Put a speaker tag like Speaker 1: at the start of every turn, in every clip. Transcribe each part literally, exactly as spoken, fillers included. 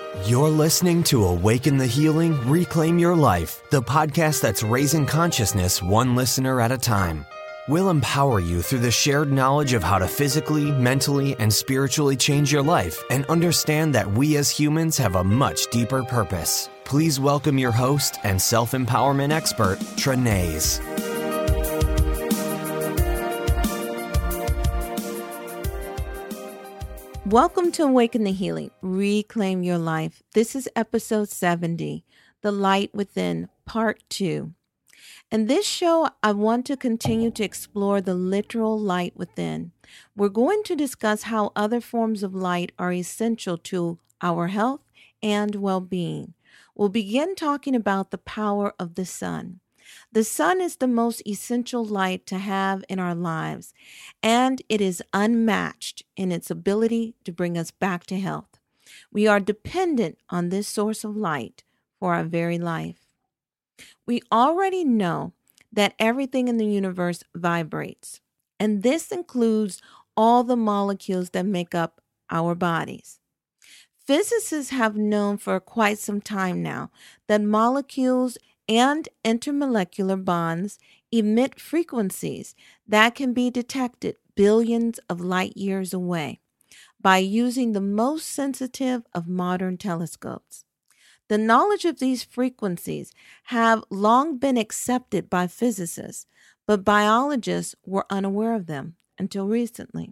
Speaker 1: You're listening to Awaken the Healing, Reclaim Your Life, the podcast that's raising consciousness one listener at a time. We'll empower you through the shared knowledge of how to physically, mentally, and spiritually change your life and understand that we as humans have a much deeper purpose. Please welcome your host and self-empowerment expert, Trenaise.
Speaker 2: Welcome to Awaken the Healing, Reclaim Your Life. This is episode seventy, The Light Within, part two. In this show, I want to continue to explore the literal light within. We're going to discuss how other forms of light are essential to our health and well-being. We'll begin talking about the power of the sun. The sun is the most essential light to have in our lives, and it is unmatched in its ability to bring us back to health. We are dependent on this source of light for our very life. We already know that everything in the universe vibrates, and this includes all the molecules that make up our bodies. Physicists have known for quite some time now that molecules and intermolecular bonds emit frequencies that can be detected billions of light years away by using the most sensitive of modern telescopes. The knowledge of these frequencies have long been accepted by physicists, but biologists were unaware of them until recently.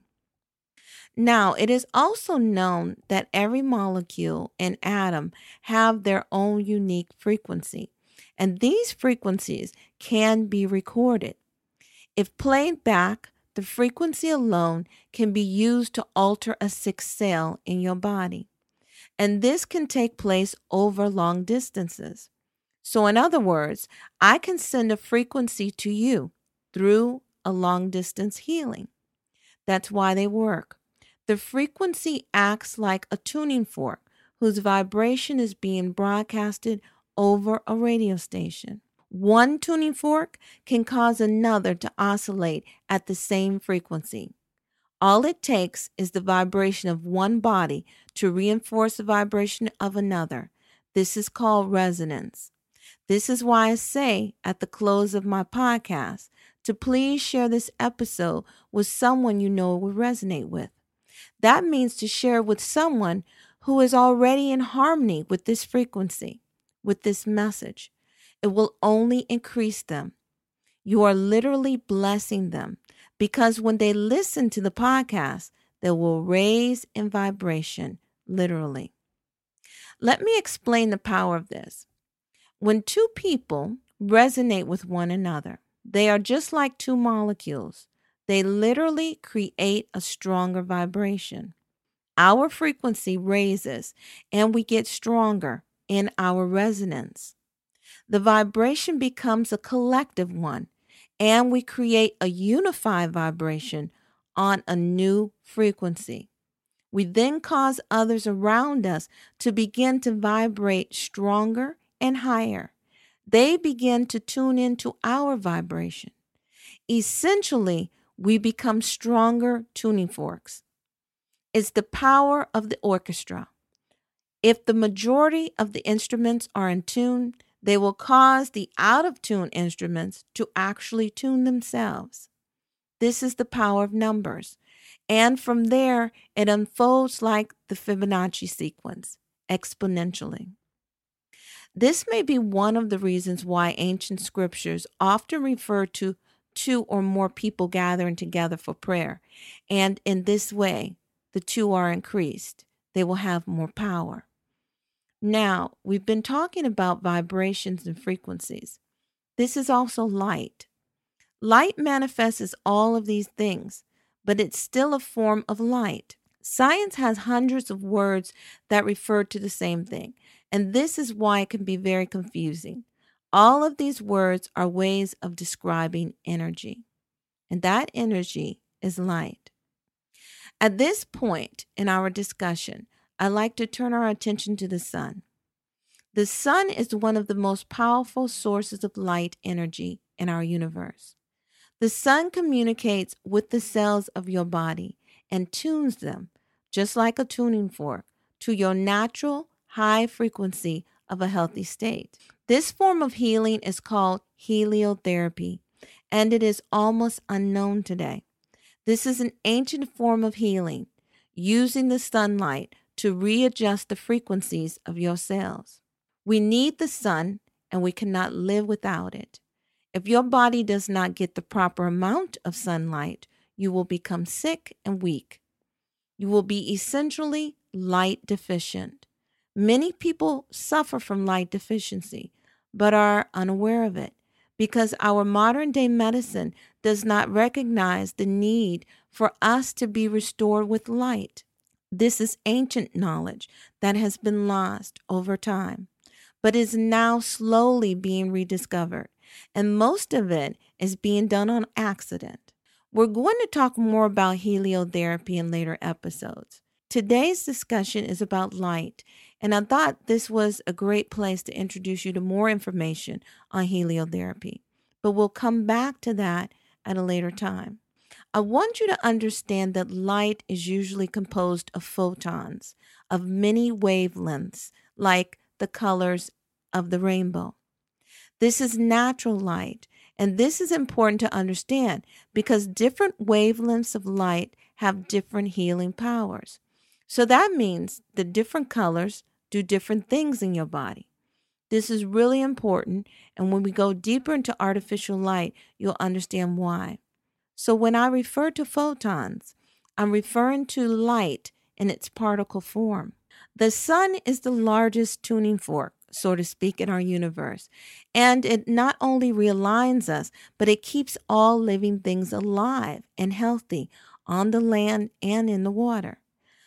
Speaker 2: Now, it is also known that every molecule and atom have their own unique frequency, and these frequencies can be recorded. If played back, the frequency alone can be used to alter a sick cell in your body. And this can take place over long distances. So in other words, I can send a frequency to you through a long distance healing. That's why they work. The frequency acts like a tuning fork whose vibration is being broadcasted over a radio station. One tuning fork can cause another to oscillate at the same frequency. All it takes is the vibration of one body to reinforce the vibration of another. This is called resonance. This is why I say at the close of my podcast to please share this episode with someone you know it will resonate with. That means to share with someone who is already in harmony with this frequency, with this message. It will only increase them. You are literally blessing them, because when they listen to the podcast, they will raise in vibration, literally. Let me explain the power of this. When two people resonate with one another, they are just like two molecules. They literally create a stronger vibration. Our frequency raises, and we get stronger in our resonance. The vibration becomes a collective one, and we create a unified vibration on a new frequency. We then cause others around us to begin to vibrate stronger and higher. They begin to tune into our vibration. Essentially, we become stronger tuning forks. It's the power of the orchestra. If the majority of the instruments are in tune, they will cause the out-of-tune instruments to actually tune themselves. This is the power of numbers. And from there, it unfolds like the Fibonacci sequence, exponentially. This may be one of the reasons why ancient scriptures often refer to two or more people gathering together for prayer. And in this way, the two are increased. They will have more power. Now, we've been talking about vibrations and frequencies. This is also light. Light manifests as all of these things, but it's still a form of light. Science has hundreds of words that refer to the same thing, and this is why it can be very confusing. All of these words are ways of describing energy, and that energy is light. At this point in our discussion, I'd like to turn our attention to the sun. The sun is one of the most powerful sources of light energy in our universe. The sun communicates with the cells of your body and tunes them, just like a tuning fork, to your natural high frequency of a healthy state. This form of healing is called heliotherapy, and it is almost unknown today. This is an ancient form of healing, using the sunlight to readjust the frequencies of your cells. We need the sun, and we cannot live without it. If your body does not get the proper amount of sunlight, you will become sick and weak. You will be essentially light deficient. Many people suffer from light deficiency, but are unaware of it because our modern day medicine does not recognize the need for us to be restored with light. This is ancient knowledge that has been lost over time, but is now slowly being rediscovered, and most of it is being done on accident. We're going to talk more about heliotherapy in later episodes. Today's discussion is about light, and I thought this was a great place to introduce you to more information on heliotherapy, but we'll come back to that at a later time. I want you to understand that light is usually composed of photons of many wavelengths, like the colors of the rainbow. This is natural light, and this is important to understand because different wavelengths of light have different healing powers. So that means the different colors do different things in your body. This is really important, and when we go deeper into artificial light, you'll understand why. So when I refer to photons, I'm referring to light in its particle form. The sun is the largest tuning fork, so to speak, in our universe, and it not only realigns us, but it keeps all living things alive and healthy on the land and in the water.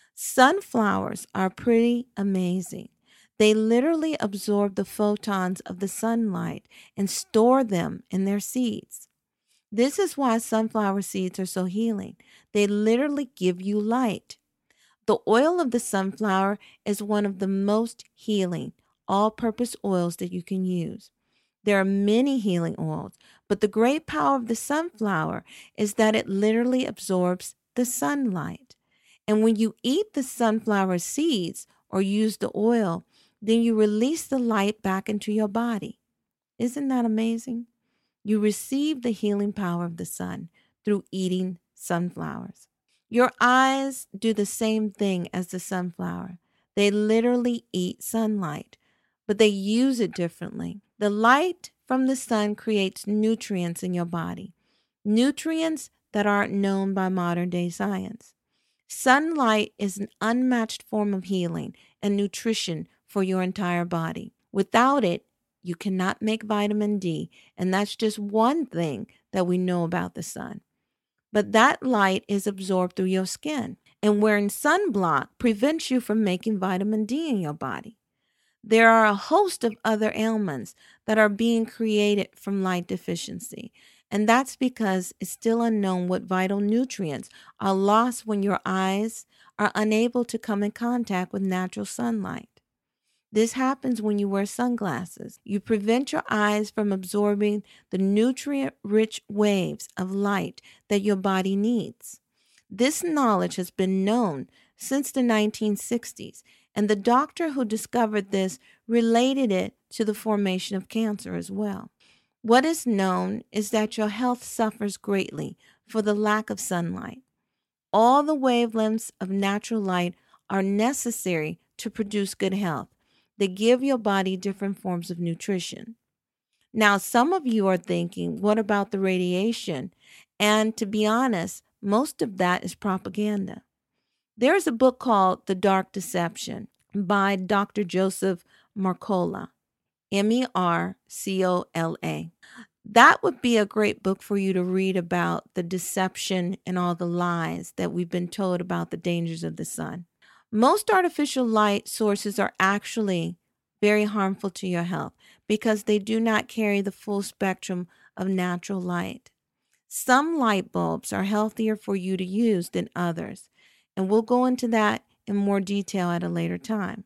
Speaker 2: Sunflowers are pretty amazing. They literally absorb the photons of the sunlight and store them in their seeds. This is why sunflower seeds are so healing. They literally give you light. The oil of the sunflower is one of the most healing all-purpose oils that you can use. There are many healing oils, but the great power of the sunflower is that it literally absorbs the sunlight. And when you eat the sunflower seeds or use the oil, then you release the light back into your body. Isn't that amazing? You receive the healing power of the sun through eating sunflowers. Your eyes do the same thing as the sunflower. They literally eat sunlight, but they use it differently. The light from the sun creates nutrients in your body, nutrients that aren't known by modern day science. Sunlight is an unmatched form of healing and nutrition for your entire body. Without it, you cannot make vitamin D, and that's just one thing that we know about the sun. But that light is absorbed through your skin, and wearing sunblock prevents you from making vitamin D in your body. There are a host of other ailments that are being created from light deficiency, and that's because it's still unknown what vital nutrients are lost when your eyes are unable to come in contact with natural sunlight. This happens when you wear sunglasses. You prevent your eyes from absorbing the nutrient-rich waves of light that your body needs. This knowledge has been known since the nineteen sixties, and the doctor who discovered this related it to the formation of cancer as well. What is known is that your health suffers greatly for the lack of sunlight. All the wavelengths of natural light are necessary to produce good health. They give your body different forms of nutrition. Now, some of you are thinking, what about the radiation? And to be honest, most of that is propaganda. There's a book called The Dark Deception by Doctor Joseph Mercola, M E R C O L A. That would be a great book for you to read about the deception and all the lies that we've been told about the dangers of the sun. Most artificial light sources are actually very harmful to your health because they do not carry the full spectrum of natural light. Some light bulbs are healthier for you to use than others, and we'll go into that in more detail at a later time.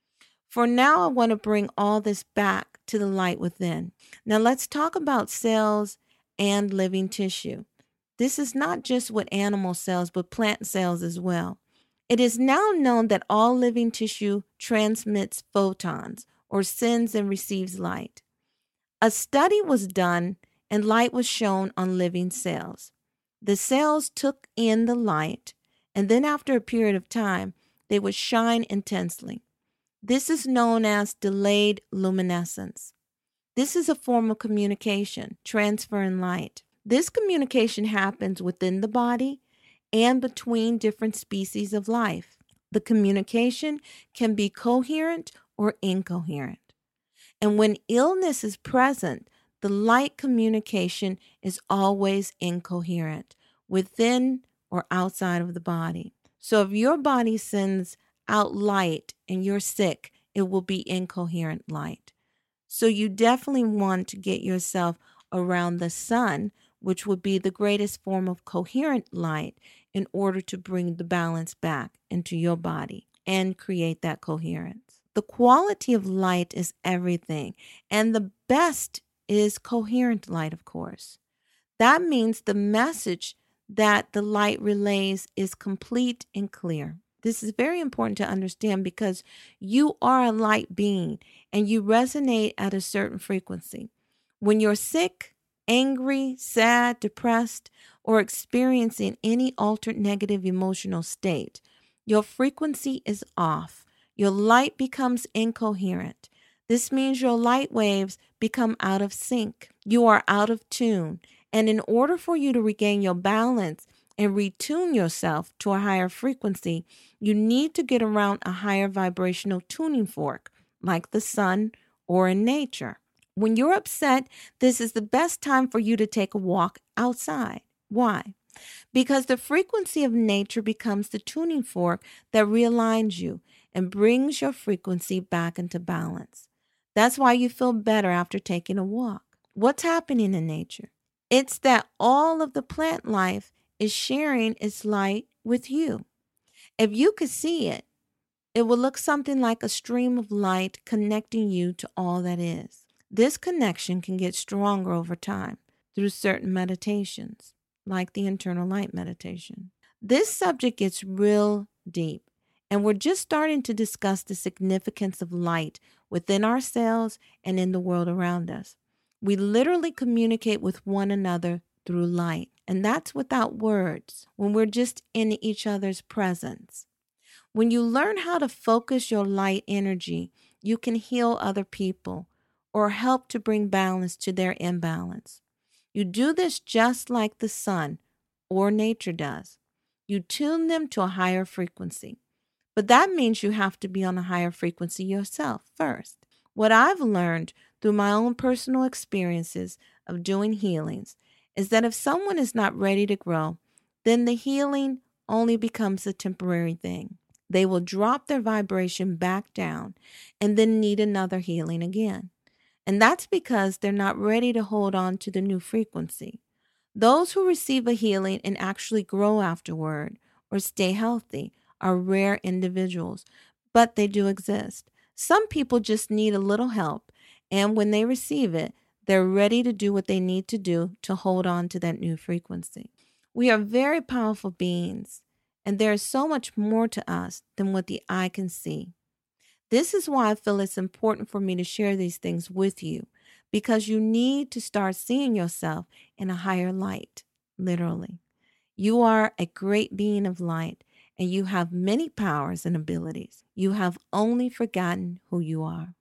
Speaker 2: For now, I want to bring all this back to the light within. Now let's talk about cells and living tissue. This is not just with animal cells, but plant cells as well. It is now known that all living tissue transmits photons or sends and receives light. A study was done and light was shown on living cells. The cells took in the light, and then after a period of time, they would shine intensely. This is known as delayed luminescence. This is a form of communication, transferring light. This communication happens within the body and between different species of life. The communication can be coherent or incoherent. And when illness is present, the light communication is always incoherent, within or outside of the body. So if your body sends out light and you're sick, it will be incoherent light. So you definitely want to get yourself around the sun, which would be the greatest form of coherent light, in order to bring the balance back into your body and create that coherence. The quality of light is everything, and the best is coherent light, of course. That means the message that the light relays is complete and clear. This is very important to understand because you are a light being and you resonate at a certain frequency. When you're sick, angry, sad, depressed, or experiencing any altered negative emotional state, your frequency is off. Your light becomes incoherent. This means your light waves become out of sync. You are out of tune. And in order for you to regain your balance and retune yourself to a higher frequency, you need to get around a higher vibrational tuning fork, like the sun or in nature. When you're upset, this is the best time for you to take a walk outside. Why? Because the frequency of nature becomes the tuning fork that realigns you and brings your frequency back into balance. That's why you feel better after taking a walk. What's happening in nature? It's that all of the plant life is sharing its light with you. If you could see it, it will look something like a stream of light connecting you to all that is. This connection can get stronger over time through certain meditations, like the internal light meditation. This subject gets real deep, and we're just starting to discuss the significance of light within ourselves and in the world around us. We literally communicate with one another through light, and that's without words, when we're just in each other's presence. When you learn how to focus your light energy, you can heal other people or help to bring balance to their imbalance. You do this just like the sun or nature does. You tune them to a higher frequency. But that means you have to be on a higher frequency yourself first. What I've learned through my own personal experiences of doing healings is that if someone is not ready to grow, then the healing only becomes a temporary thing. They will drop their vibration back down and then need another healing again. And that's because they're not ready to hold on to the new frequency. Those who receive a healing and actually grow afterward or stay healthy are rare individuals, but they do exist. Some people just need a little help, and when they receive it, they're ready to do what they need to do to hold on to that new frequency. We are very powerful beings, and there is so much more to us than what the eye can see. This is why I feel it's important for me to share these things with you, because you need to start seeing yourself in a higher light, literally. You are a great being of light, and you have many powers and abilities. You have only forgotten who you are.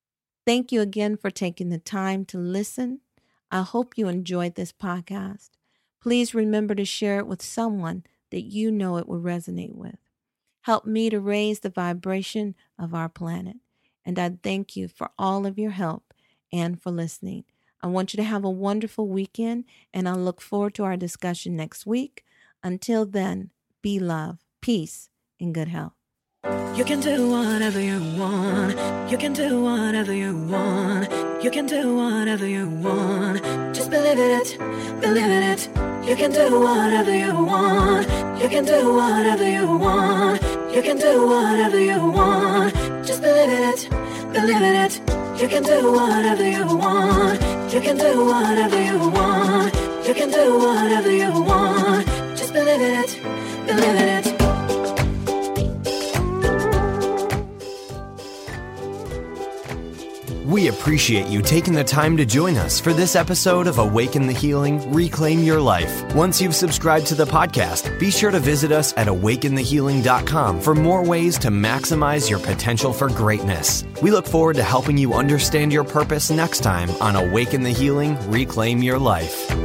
Speaker 2: Thank you again for taking the time to listen. I hope you enjoyed this podcast. Please remember to share it with someone that you know it will resonate with. Help me to raise the vibration of our planet. And I thank you for all of your help and for listening. I want you to have a wonderful weekend, and I look forward to our discussion next week. Until then, be love, peace, and good health.
Speaker 3: You can do whatever you want. You can do whatever you want. You can do whatever you want. Just believe it, believe it. You can do whatever you want. You can do whatever you want. You can do whatever you want. Just believe it, believe it. You can do whatever you want. You can do whatever you want. You can do whatever you want. Just believe it, believe it.
Speaker 1: We appreciate you taking the time to join us for this episode of Awaken the Healing, Reclaim Your Life. Once you've subscribed to the podcast, be sure to visit us at awaken the healing dot com for more ways to maximize your potential for greatness. We look forward to helping you understand your purpose next time on Awaken the Healing, Reclaim Your Life.
Speaker 3: You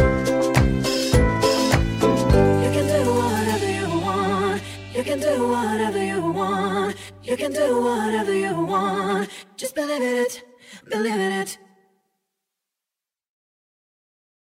Speaker 3: can do whatever you want. You can do whatever you want. You can do whatever you want. Just believe in it, believe in it.